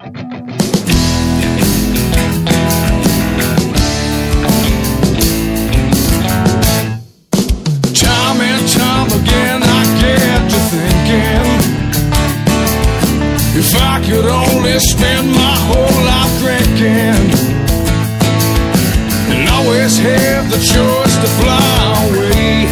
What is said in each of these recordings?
Time and time again I get to thinking, if I could only spend my whole life drinking and always have the choice to fly away,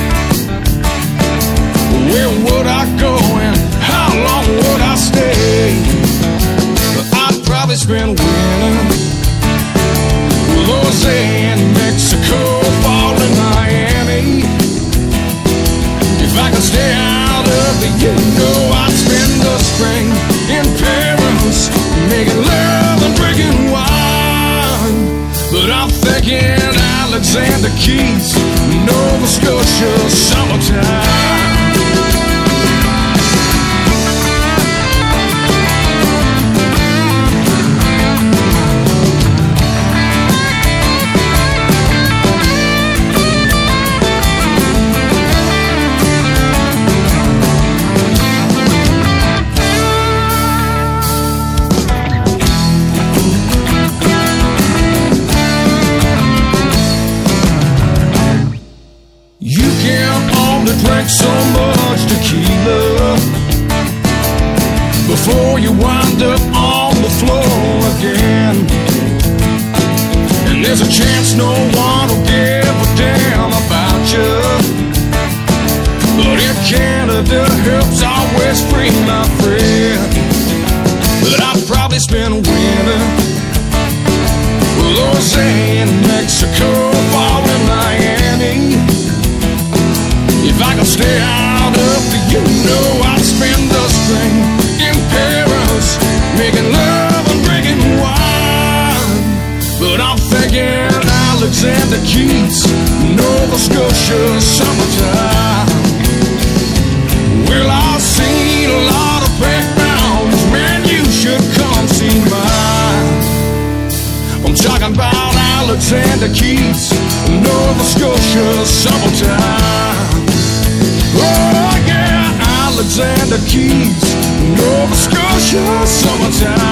where would I go and how long would I stay? I'd probably spend winter with Jose in Mexico, fall in Miami. If I could stay out of the I'd spend the spring in Paris, making love and drinking wine. But I'm thinking Alexander Keys, Nova Scotia, summertime. Drink so much tequila before you wind up on the floor again. And there's a chance no one will give a damn about you, but in Canada help's always free, my friend. But I'd probably spend winter with Jose in Mexico, fall in Miami. If I could stay out of the I'd spend the spring in Paris, making love and drinking wine. But I'm thinking Alexander Keys, Nova Scotia, summertime. Well, I've seen a lot of backgrounds, man, you should come see mine. I'm talking about Alexander Keys, Nova Scotia, summertime. Oh yeah, Alexander Keys, Nova Scotia, summertime.